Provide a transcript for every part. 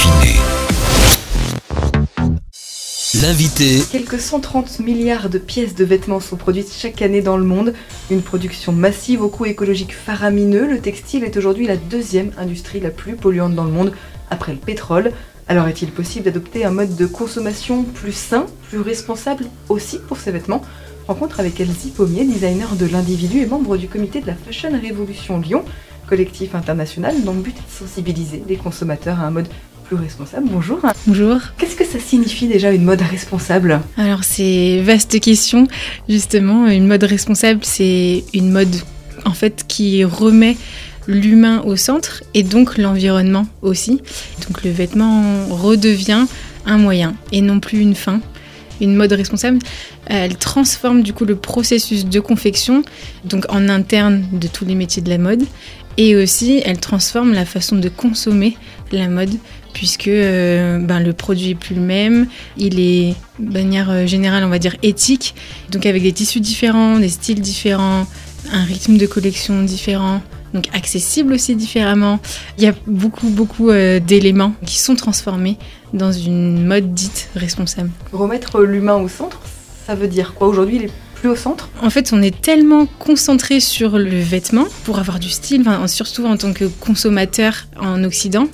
Dauphiné. L'invité. Quelques 130 milliards de pièces de vêtements sont produites chaque année dans le monde. Une production massive au coût écologique faramineux. Le textile est aujourd'hui la deuxième industrie la plus polluante dans le monde, après le pétrole. Alors est-il possible d'adopter un mode de consommation plus sain, plus responsable aussi pour ces vêtements ? Rencontre avec Elsie Pommier, designer de l'individu et membre du comité de la Fashion Révolution Lyon, collectif international dont le but est de sensibiliser les consommateurs à un mode plus responsable. Bonjour. Bonjour. Qu'est-ce que ça signifie déjà une mode responsable ? Alors c'est vaste question, justement. Une mode responsable, c'est une mode en fait qui remet l'humain au centre et donc l'environnement aussi. Donc le vêtement redevient un moyen et non plus une fin. Une mode responsable, elle transforme du coup le processus de confection, donc en interne de tous les métiers de la mode, et aussi elle transforme la façon de consommer la mode, puisque le produit est plus le même, il est de manière générale on va dire éthique, donc avec des tissus différents, des styles différents, un rythme de collection différent, donc accessible aussi différemment. Il y a beaucoup d'éléments qui sont transformés dans une mode dite responsable. Remettre l'humain au centre, ça veut dire quoi ? Aujourd'hui, il est plus au centre ? En fait, on est tellement concentré sur le vêtement pour avoir du style, surtout en tant que consommateur en Occident,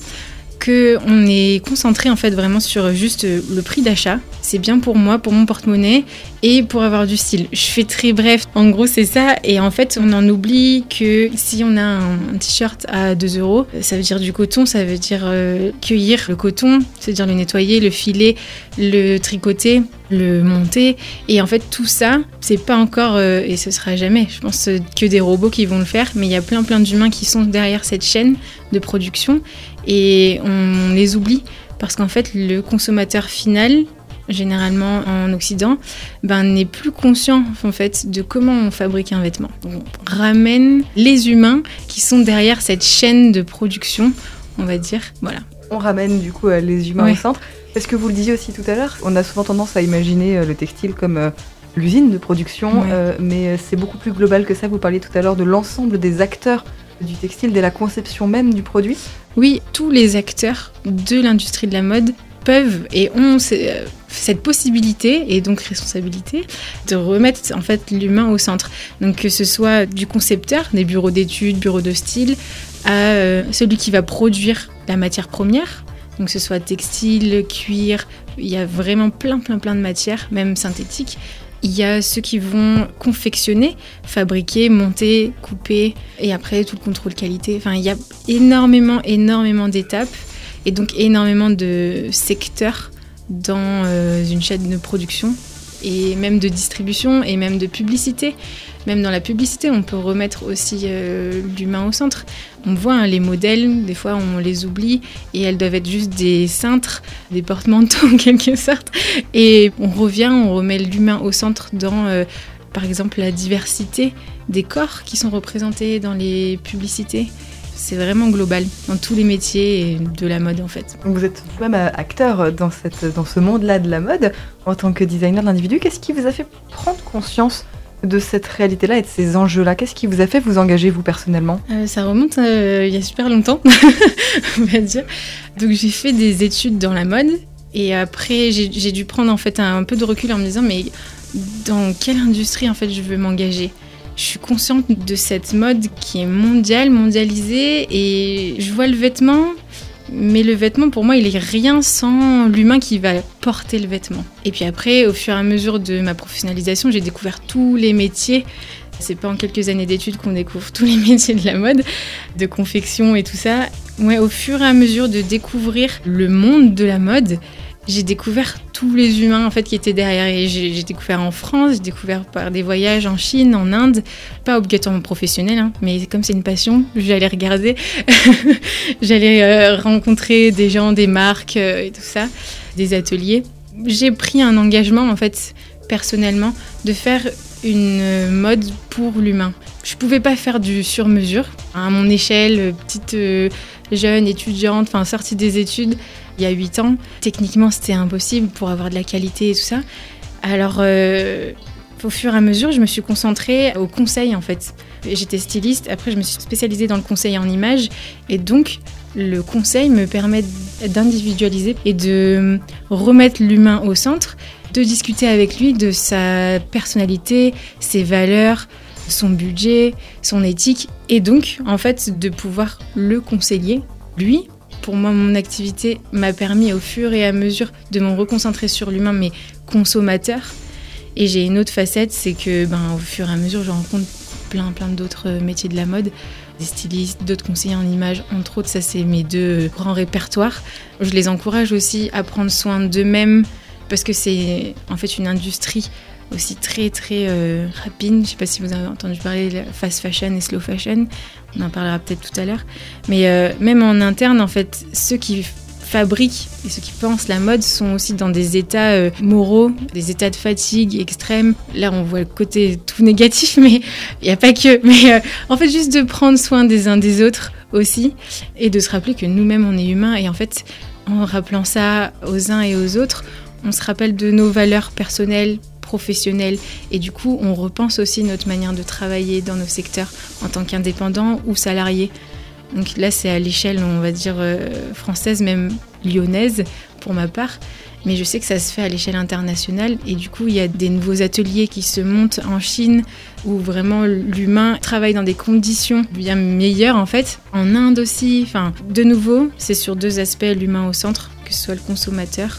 qu'on est concentré en fait vraiment sur juste le prix d'achat. C'est bien pour moi, pour mon porte-monnaie et pour avoir du style. Je fais très bref, en gros c'est ça. Et en fait on en oublie que si on a un t-shirt à 2 €, ça veut dire du coton, ça veut dire cueillir le coton, c'est-à-dire le nettoyer, le filer, le tricoter, le monter. Et en fait tout ça, c'est pas encore, et ce sera jamais, je pense, que des robots qui vont le faire. Mais il y a plein d'humains qui sont derrière cette chaîne de production. Et on les oublie parce qu'en fait le consommateur final, généralement en Occident, n'est plus conscient en fait de comment on fabrique un vêtement. On ramène les humains qui sont derrière cette chaîne de production, on va dire, voilà. On ramène du coup les humains au centre. Est-ce que vous le disiez aussi tout à l'heure, on a souvent tendance à imaginer le textile comme l'usine de production, mais c'est beaucoup plus global que ça. Vous parliez tout à l'heure de l'ensemble des acteurs du textile, dès la conception même du produit. Oui, tous les acteurs de l'industrie de la mode peuvent et ont cette possibilité et donc responsabilité de remettre en fait l'humain au centre. Donc que ce soit du concepteur, des bureaux d'études, bureaux de style, à celui qui va produire la matière première, donc que ce soit textile, cuir, il y a vraiment plein de matières, même synthétiques. Il y a ceux qui vont confectionner, fabriquer, monter, couper, et après tout le contrôle qualité. Enfin, il y a énormément d'étapes et donc énormément de secteurs dans une chaîne de production et même de distribution et même de publicité. Même dans la publicité, on peut remettre aussi l'humain au centre. On voit les modèles, des fois on les oublie et elles doivent être juste des cintres, des porte-manteaux en quelque sorte. Et on remet l'humain au centre dans, par exemple, la diversité des corps qui sont représentés dans les publicités. C'est vraiment global, dans tous les métiers de la mode en fait. Vous êtes vous-même acteur dans ce monde-là de la mode, en tant que designer d'individu. Qu'est-ce qui vous a fait prendre conscience de cette réalité-là et de ces enjeux-là ? Qu'est-ce qui vous a fait vous engager, vous, personnellement ? Ça remonte il y a super longtemps, on va dire. Donc j'ai fait des études dans la mode et après j'ai dû prendre en fait un peu de recul en me disant mais dans quelle industrie en fait je veux m'engager ? Je suis consciente de cette mode qui est mondialisée et je vois le vêtement, mais le vêtement pour moi il est rien sans l'humain qui va porter le vêtement. Et puis après, au fur et à mesure de ma professionnalisation, j'ai découvert tous les métiers. C'est pas en quelques années d'études qu'on découvre tous les métiers de la mode, de confection et tout ça. Ouais, au fur et à mesure de découvrir le monde de la mode, j'ai découvert tous les humains en fait qui étaient derrière. Et j'ai découvert en France, j'ai découvert par des voyages en Chine, en Inde, pas obligatoirement professionnel, mais comme c'est une passion, j'allais regarder, j'allais rencontrer des gens, des marques et tout ça, des ateliers. J'ai pris un engagement en fait personnellement de faire une mode pour l'humain. Je pouvais pas faire du sur-mesure à mon échelle, petite jeune étudiante, sortie des études. Il y a 8 ans, techniquement c'était impossible pour avoir de la qualité et tout ça. Alors au fur et à mesure, je me suis concentrée au conseil en fait. J'étais styliste, après je me suis spécialisée dans le conseil en images et donc le conseil me permet d'individualiser et de remettre l'humain au centre, de discuter avec lui de sa personnalité, ses valeurs, son budget, son éthique, et donc en fait de pouvoir le conseiller, lui. Pour moi, mon activité m'a permis au fur et à mesure de me reconcentrer sur l'humain, mais consommateur. Et j'ai une autre facette, c'est que au fur et à mesure, je rencontre plein d'autres métiers de la mode, des stylistes, d'autres conseillers en images, entre autres. Ça, c'est mes 2 grands répertoires. Je les encourage aussi à prendre soin d'eux-mêmes, parce que c'est en fait une industrie aussi très rapide. Je ne sais pas si vous avez entendu parler de fast fashion et slow fashion. On en parlera peut-être tout à l'heure. Mais même en interne, en fait, ceux qui fabriquent et ceux qui pensent la mode sont aussi dans des états moraux, des états de fatigue extrême. Là, on voit le côté tout négatif, mais il n'y a pas que. Mais en fait, juste de prendre soin des uns des autres aussi et de se rappeler que nous-mêmes, on est humains. Et en fait, en rappelant ça aux uns et aux autres, on se rappelle de nos valeurs personnelles, professionnelles, et du coup on repense aussi notre manière de travailler dans nos secteurs en tant qu'indépendants ou salariés. Donc là c'est à l'échelle, on va dire française, même lyonnaise pour ma part, mais je sais que ça se fait à l'échelle internationale, et du coup il y a des nouveaux ateliers qui se montent en Chine où vraiment l'humain travaille dans des conditions bien meilleures en fait. En Inde aussi, de nouveau c'est sur 2 aspects, l'humain au centre, que ce soit le consommateur,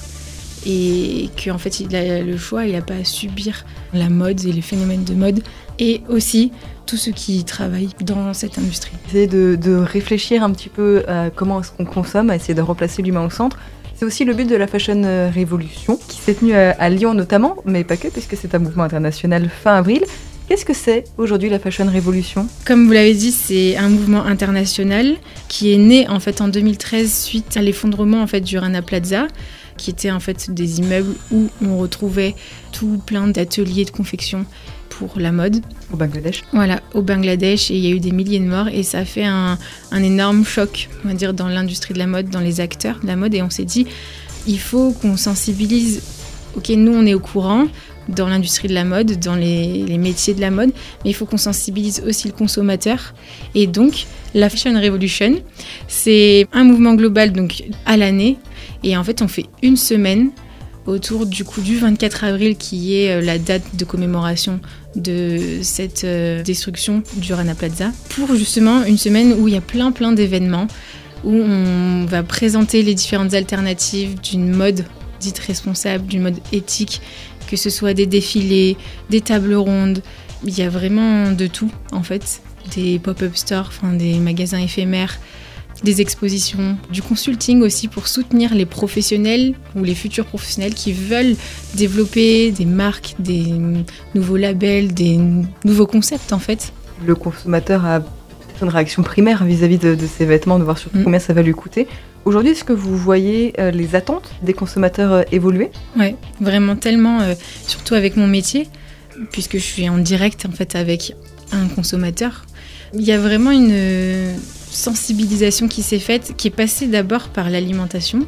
et qu'en fait il a le choix, il n'a pas à subir la mode et les phénomènes de mode, et aussi tous ceux qui travaillent dans cette industrie. Essayer de réfléchir un petit peu à comment est-ce qu'on consomme, à essayer de replacer l'humain au centre. C'est aussi le but de la Fashion Révolution, qui s'est tenue à Lyon notamment, mais pas que, puisque c'est un mouvement international fin avril. Qu'est-ce que c'est aujourd'hui la Fashion Révolution ? Comme vous l'avez dit, c'est un mouvement international qui est né en fait en 2013 suite à l'effondrement en fait du Rana Plaza, qui étaient en fait des immeubles où on retrouvait tout plein d'ateliers de confection pour la mode. Au Bangladesh. Voilà, au Bangladesh, et il y a eu des milliers de morts, et ça a fait un énorme choc, on va dire, dans l'industrie de la mode, dans les acteurs de la mode, et on s'est dit, il faut qu'on sensibilise. Ok, nous on est au courant dans l'industrie de la mode, dans les métiers de la mode, mais il faut qu'on sensibilise aussi le consommateur. Et donc, la Fashion Revolution, c'est un mouvement global donc à l'année. Et en fait, on fait une semaine autour du 24 avril, qui est la date de commémoration de cette destruction du Rana Plaza, pour justement une semaine où il y a plein d'événements, où on va présenter les différentes alternatives d'une mode dite responsable, d'une mode éthique, que ce soit des défilés, des tables rondes. Il y a vraiment de tout en fait, des pop-up stores, des magasins éphémères, des expositions, du consulting aussi pour soutenir les professionnels ou les futurs professionnels qui veulent développer des marques, des nouveaux labels, des nouveaux concepts en fait. Le consommateur a peut-être une réaction primaire vis-à-vis de ces vêtements, de voir surtout combien ça va lui coûter. Aujourd'hui, est-ce que vous voyez les attentes des consommateurs évoluer ? Oui, vraiment tellement, surtout avec mon métier, puisque je suis en direct en fait avec un consommateur. Il y a vraiment une sensibilisation qui s'est faite, qui est passée d'abord par l'alimentation.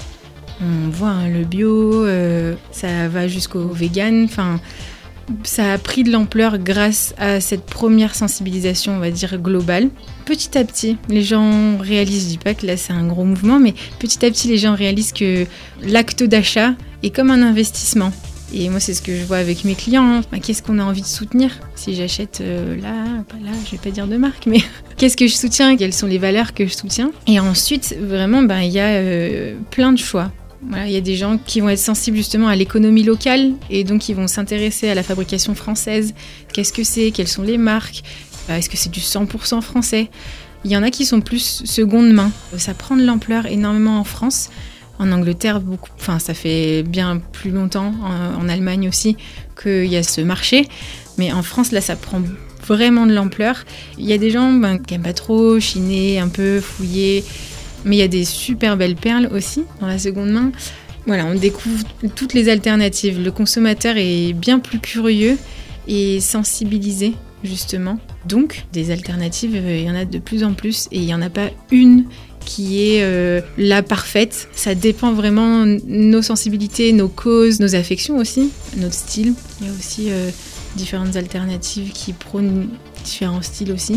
On voit le bio, ça va jusqu'au vegan, ça a pris de l'ampleur grâce à cette première sensibilisation, on va dire, globale. Petit à petit, les gens réalisent, je dis pas que là c'est un gros mouvement, mais petit à petit les gens réalisent que l'acte d'achat est comme un investissement. Et moi c'est ce que je vois avec mes clients, qu'est-ce qu'on a envie de soutenir ? Si j'achète je vais pas dire de marque, mais qu'est-ce que je soutiens ? Quelles sont les valeurs que je soutiens ? Et ensuite, vraiment, il y a plein de choix. Voilà, il y a des gens qui vont être sensibles justement à l'économie locale et donc ils vont s'intéresser à la fabrication française. Qu'est-ce que c'est ? Quelles sont les marques ? Est-ce que c'est du 100% français ? Il y en a qui sont plus seconde main. Ça prend de l'ampleur énormément en France. En Angleterre, beaucoup, ça fait bien plus longtemps, en Allemagne aussi, qu'il y a ce marché. Mais en France, là, ça prend vraiment de l'ampleur. Il y a des gens qui n'aiment pas trop chiner, un peu fouiller. Mais il y a des super belles perles aussi dans la seconde main. Voilà, on découvre toutes les alternatives. Le consommateur est bien plus curieux et sensibilisé, justement. Donc, des alternatives, il y en a de plus en plus. Et il n'y en a pas une qui est la parfaite. Ça dépend vraiment de nos sensibilités, nos causes, nos affections aussi, notre style. Il y a aussi différentes alternatives qui prônent différents styles aussi.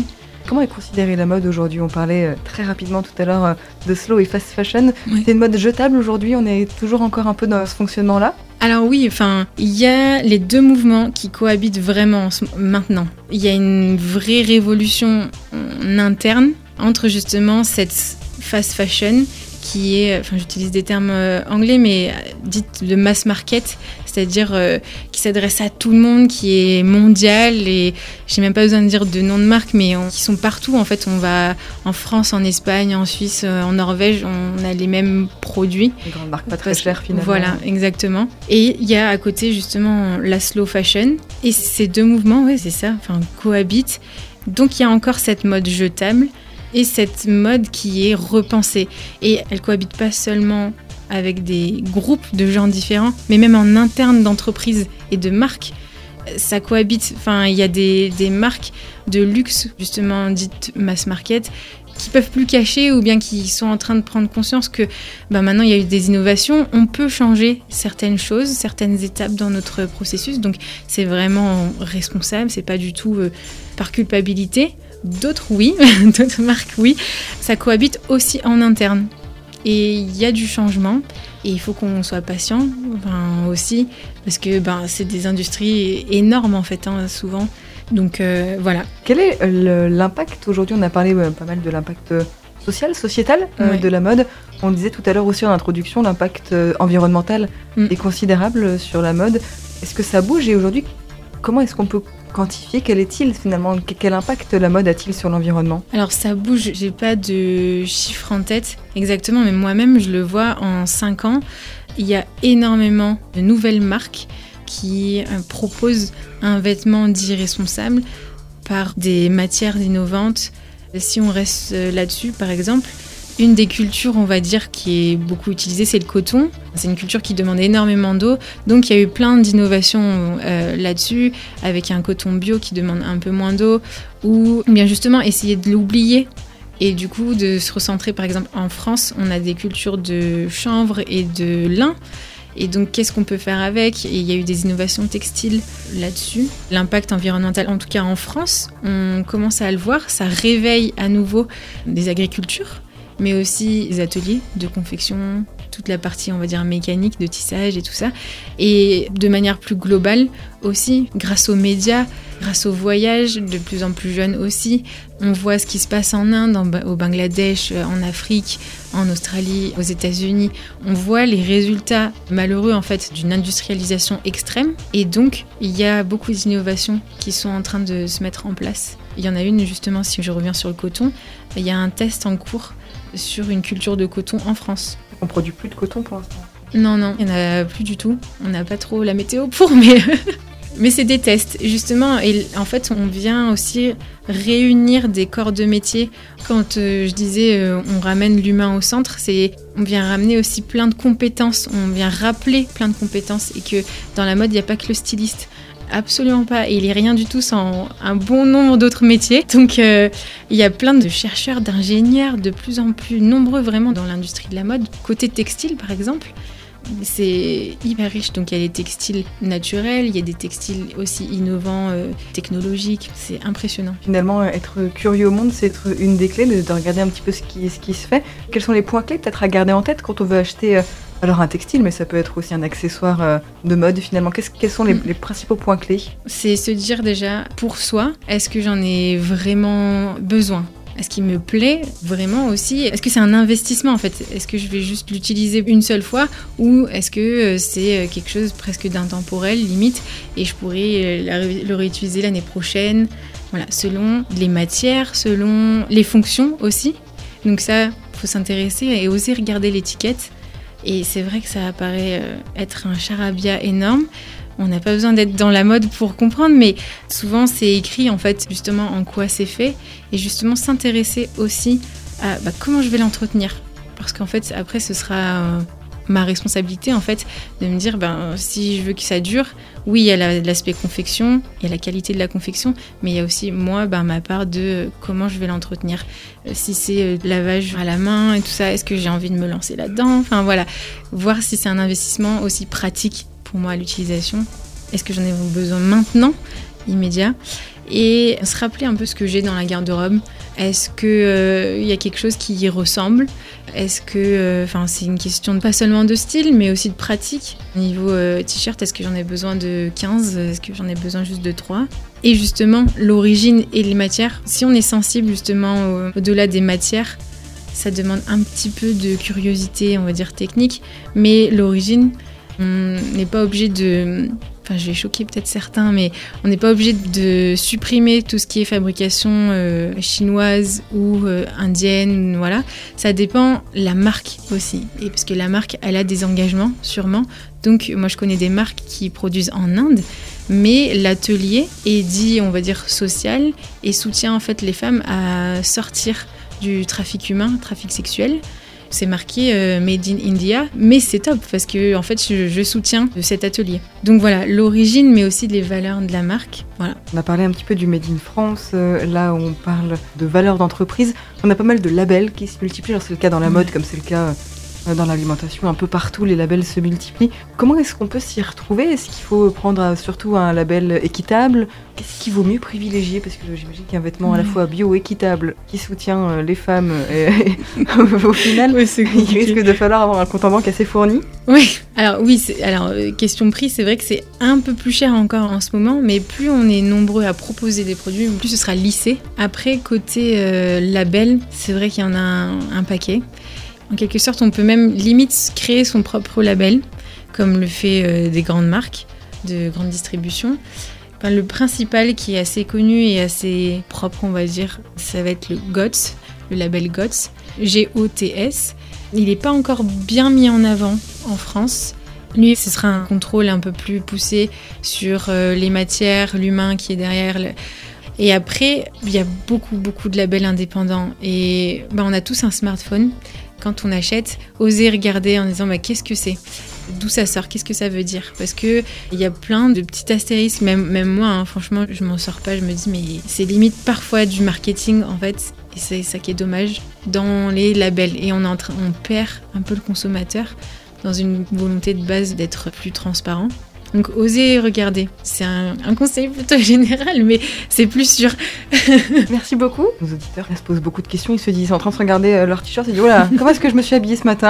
Comment est considérée la mode aujourd'hui? On parlait très rapidement tout à l'heure de slow et fast fashion. Oui. C'est une mode jetable aujourd'hui, on est toujours encore un peu dans ce fonctionnement-là? Alors oui, enfin, il y a les deux mouvements qui cohabitent vraiment maintenant. Il y a une vraie révolution en interne entre justement cette fast fashion qui est, enfin j'utilise des termes anglais, mais dites de mass market, c'est-à-dire qui s'adresse à tout le monde, qui est mondial, et j'ai même pas besoin de dire de nom de marque, mais qui sont partout. En fait, on va en France, en Espagne, en Suisse, en Norvège, on a les mêmes produits. Une grande marque pas très chère finalement. Voilà, exactement. Et il y a à côté justement la slow fashion, et ces deux mouvements, ouais, c'est ça, enfin cohabitent. Donc il y a encore cette mode jetable et cette mode qui est repensée. Et elle cohabite pas seulement avec des groupes de gens différents, mais même en interne d'entreprises et de marques, ça cohabite. Enfin, il y a des marques de luxe, justement dites mass market, qui peuvent plus cacher ou bien qui sont en train de prendre conscience que maintenant il y a eu des innovations, on peut changer certaines choses, certaines étapes dans notre processus. Donc c'est vraiment responsable, c'est pas du tout par culpabilité. D'autres oui, d'autres marques oui. Ça cohabite aussi en interne. Et il y a du changement et il faut qu'on soit patient aussi parce que c'est des industries énormes en fait souvent. Donc voilà. Quel est l'impact aujourd'hui? On a parlé pas mal de l'impact social, sociétal de la mode. On disait tout à l'heure aussi en introduction, l'impact environnemental est considérable sur la mode. Est-ce que ça bouge? Et aujourd'hui, comment est-ce qu'on peut quantifier? Quel est-il finalement? Quel impact la mode a-t-il sur l'environnement? Alors ça bouge, j'ai pas de chiffres en tête exactement, mais moi-même je le vois en 5 ans. Il y a énormément de nouvelles marques qui proposent un vêtement dit responsable par des matières innovantes. Si on reste là-dessus, par exemple, une des cultures, on va dire, qui est beaucoup utilisée, c'est le coton. C'est une culture qui demande énormément d'eau. Donc, il y a eu plein d'innovations là-dessus, avec un coton bio qui demande un peu moins d'eau, ou bien justement essayer de l'oublier. Et du coup, de se recentrer, par exemple, en France, on a des cultures de chanvre et de lin. Et donc, qu'est-ce qu'on peut faire avec? Et il y a eu des innovations textiles là-dessus. L'impact environnemental, en tout cas en France, on commence à le voir. Ça réveille à nouveau des agricultures, mais aussi des ateliers de confection, toute la partie, on va dire, mécanique, de tissage et tout ça. Et de manière plus globale aussi, grâce aux médias, grâce aux voyages, de plus en plus jeunes aussi, on voit ce qui se passe en Inde, au Bangladesh, en Afrique, en Australie, aux États-Unis. On voit les résultats malheureux en fait d'une industrialisation extrême. Et donc, il y a beaucoup d'innovations qui sont en train de se mettre en place. Il y en a une justement, si je reviens sur le coton, il y a un test en cours sur une culture de coton en France. On produit plus de coton pour l'instant? Non, il n'y en a plus du tout. On n'a pas trop la météo pour, mais c'est des tests, justement. Et en fait, on vient aussi réunir des corps de métier. Quand je disais on ramène l'humain au centre, on vient ramener aussi plein de compétences. On vient rappeler plein de compétences. Et que dans la mode, il n'y a pas que le styliste. Absolument pas. Et il n'est rien du tout sans un bon nombre d'autres métiers. Donc, il y a plein de chercheurs, d'ingénieurs, de plus en plus nombreux vraiment dans l'industrie de la mode. Côté textile, par exemple, c'est hyper riche. Donc, il y a des textiles naturels, il y a des textiles aussi innovants, technologiques. C'est impressionnant. Finalement, être curieux au monde, c'est être une des clés de regarder un petit peu ce qui se fait. Quels sont les points clés peut-être à garder en tête quand on veut acheter alors un textile, mais ça peut être aussi un accessoire de mode finalement. Quels sont les principaux points clés? C'est se dire déjà, pour soi, est-ce que j'en ai vraiment besoin? Est-ce qu'il me plaît vraiment aussi? Est-ce que c'est un investissement en fait? Est-ce que je vais juste l'utiliser une seule fois? Ou est-ce que c'est quelque chose presque d'intemporel, limite, et je pourrais le réutiliser l'année prochaine? Voilà, selon les matières, selon les fonctions aussi. Donc ça, il faut s'intéresser et oser regarder l'étiquette. Et c'est vrai que ça apparaît être un charabia énorme. On n'a pas besoin d'être dans la mode pour comprendre, mais souvent c'est écrit en fait justement en quoi c'est fait et justement s'intéresser aussi à comment je vais l'entretenir. Parce qu'en fait après ce sera ma responsabilité en fait de me dire si je veux que ça dure, oui il y a l'aspect confection, il y a la qualité de la confection, mais il y a aussi moi ma part de comment je vais l'entretenir. Si c'est lavage à la main et tout ça, est-ce que j'ai envie de me lancer là-dedans? Enfin voilà, voir si c'est un investissement aussi pratique pour moi à l'utilisation. Est-ce que j'en ai besoin maintenant, immédiat? et se rappeler un peu ce que j'ai dans la garde-robe. Est-ce qu'il y a quelque chose qui y ressemble ? Est-ce que, c'est une question pas seulement de style, mais aussi de pratique. Niveau t-shirt, est-ce que j'en ai besoin de 15 ? Est-ce que j'en ai besoin juste de 3 ? Et justement, l'origine et les matières. Si on est sensible justement au-delà des matières, ça demande un petit peu de curiosité, on va dire technique. Mais l'origine, on n'est pas obligé de... je vais choquer peut-être certains, mais on n'est pas obligé de supprimer tout ce qui est fabrication chinoise ou indienne, voilà. Ça dépend la marque aussi, et parce que la marque, elle a des engagements, sûrement. Donc, moi, je connais des marques qui produisent en Inde, mais l'atelier est dit, on va dire, social, et soutient en fait les femmes à sortir du trafic humain, trafic sexuel. C'est marqué Made in India, mais c'est top parce que en fait je soutiens cet atelier. Donc voilà, l'origine mais aussi les valeurs de la marque. Voilà. On a parlé un petit peu du Made in France, là on parle de valeurs d'entreprise. On a pas mal de labels qui se multiplient, alors c'est le cas dans la mode comme c'est le cas dans l'alimentation, un peu partout les labels se multiplient. Comment est-ce qu'on peut s'y retrouver ? Est-ce qu'il faut prendre surtout un label équitable ? Qu'est-ce qu'il vaut mieux privilégier ? Parce que j'imagine qu'un vêtement à la fois bio, équitable, qui soutient les femmes, au final, il risque de falloir avoir un compte en banque assez fourni. Oui, question prix, c'est vrai que c'est un peu plus cher encore en ce moment, mais plus on est nombreux à proposer des produits, plus ce sera lissé. Après, côté label, c'est vrai qu'il y en a un paquet. En quelque sorte, on peut même limite créer son propre label, comme le fait des grandes marques de grande distribution. Le principal qui est assez connu et assez propre, on va dire, ça va être le GOTS, le label GOTS, G-O-T-S. Il n'est pas encore bien mis en avant en France. Lui, ce sera un contrôle un peu plus poussé sur les matières, l'humain qui est derrière. Et après, il y a beaucoup de labels indépendants. Et on a tous un smartphone. Quand on achète, oser regarder en disant qu'est-ce que c'est ? D'où ça sort ? Qu'est-ce que ça veut dire ? Parce qu'il y a plein de petits astérisques, même moi, franchement, je m'en sors pas. Je me dis, mais c'est limite parfois du marketing, en fait. Et c'est ça qui est dommage dans les labels. Et on perd un peu le consommateur dans une volonté de base d'être plus transparent. Donc, osez regarder. C'est un conseil plutôt général, mais c'est plus sûr. Merci beaucoup. Nos auditeurs se posent beaucoup de questions. Ils se disent, ils sont en train de regarder leur t-shirt. Ils disent, voilà, comment est-ce que je me suis habillée ce matin ?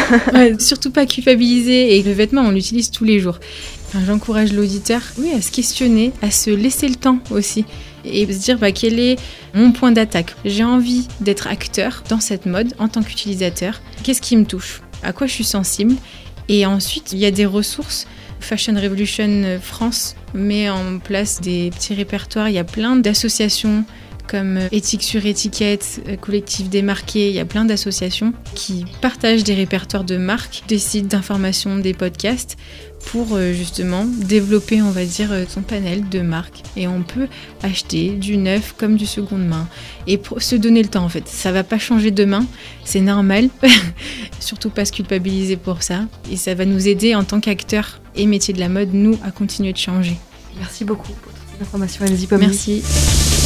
Surtout pas culpabiliser. Et le vêtement, on l'utilise tous les jours. J'encourage l'auditeur à se questionner, à se laisser le temps aussi. Et se dire, quel est mon point d'attaque ? J'ai envie d'être acteur dans cette mode en tant qu'utilisateur. Qu'est-ce qui me touche ? À quoi je suis sensible ? Et ensuite, il y a des ressources. Fashion Revolution France met en place des petits répertoires. Il y a plein d'associations comme Éthique sur étiquette, Collectif Démarqué. Il y a plein d'associations qui partagent des répertoires de marques, des sites d'information, des podcasts pour justement développer, on va dire, son panel de marques. Et on peut acheter du neuf comme du seconde main et se donner le temps en fait. Ça va pas changer demain, c'est normal. Surtout pas se culpabiliser pour ça. Et ça va nous aider en tant qu'acteurs et métiers de la mode, nous, à continuer de changer. Merci beaucoup pour toutes ces informations, Elsie Pommier. Merci.